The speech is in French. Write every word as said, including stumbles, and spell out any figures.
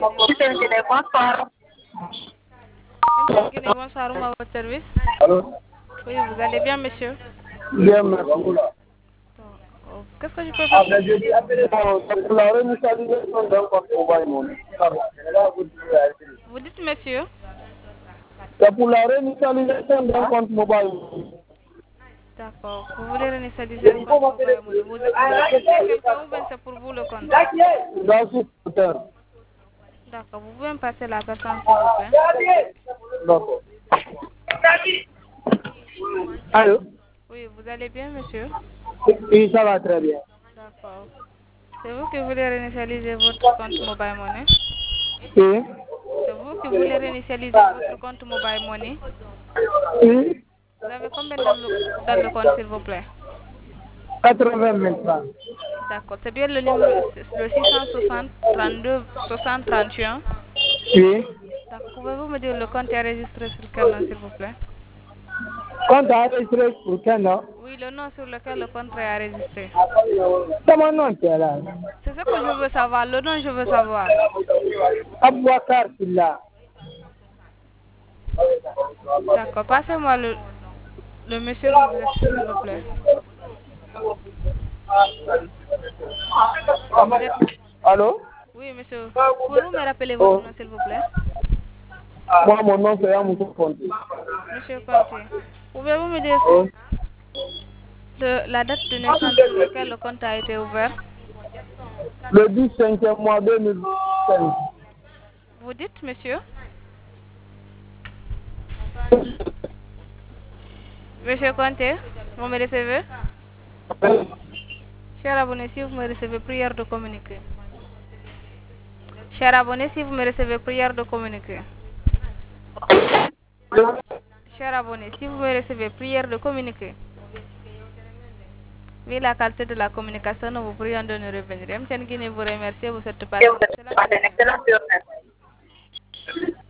Guinée, bonsoir. M T N Guinée, bonsoir, à votre service. Allô? Oui, vous allez bien, monsieur? Bien, merci. Oh, qu'est-ce que je peux faire pour vous, s'il vous plaît? La réinitialisation d'un compte mobile money. Vous dites, monsieur? C'est pour la réinitialisation d'un compte mobile money. D'accord. Vous voulez réinitialiser un compte mobile money. Vous, vous assistez quelqu'un ou bien c'est pour vous le compte? J'assiste. D'accord. Vous pouvez me passer la personne, s'il vous plaît? D'accord. Allô? Oui, vous allez bien, monsieur? Oui, ça va très bien. D'accord. C'est vous qui voulez réinitialiser votre compte mobile money? Oui. C'est vous qui voulez réinitialiser votre compte mobile money? Oui. Vous avez combien dans le, dans le compte, s'il vous plaît? quatre-vingt mille francs. D'accord. C'est bien le numéro, le six cent soixante, trente-deux, soixante, trente et un? Oui. D'accord. Pouvez-vous me dire le compte est enregistré sur quel nom, s'il vous plaît? Compte enregistré pour quel nom? Oui, le nom sur lequel le compte est enregistré. C'est mon nom qui est là. C'est ce que je veux savoir. Le nom, je veux savoir. Abouakar Silla. D'accord. Passez-moi le, le monsieur qui vous assiste, s'il vous plaît. Vous êtes... Allô? Oui, monsieur. Pouvez-vous me rappeler votre Oh. nom, s'il vous plaît? Moi, mon nom c'est Yamoutou Fonti. Monsieur Conté. Pouvez-vous me dire Oh. le- la date de naissance sur laquelle le compte a été ouvert? Le dix cinquième mois deux mille cinq. Vous dites, monsieur? Monsieur Conté, vous me recevez? Cher abonné, si vous me recevez, prière de communiquer. Cher abonné, si vous me recevez, prière de communiquer. Cher abonné, si vous me recevez, prière de communiquer. Oui, la qualité de la communication, nous vous prions de nous revenir. M T N Guinée vous remercie pour cette partie. Excellente journée.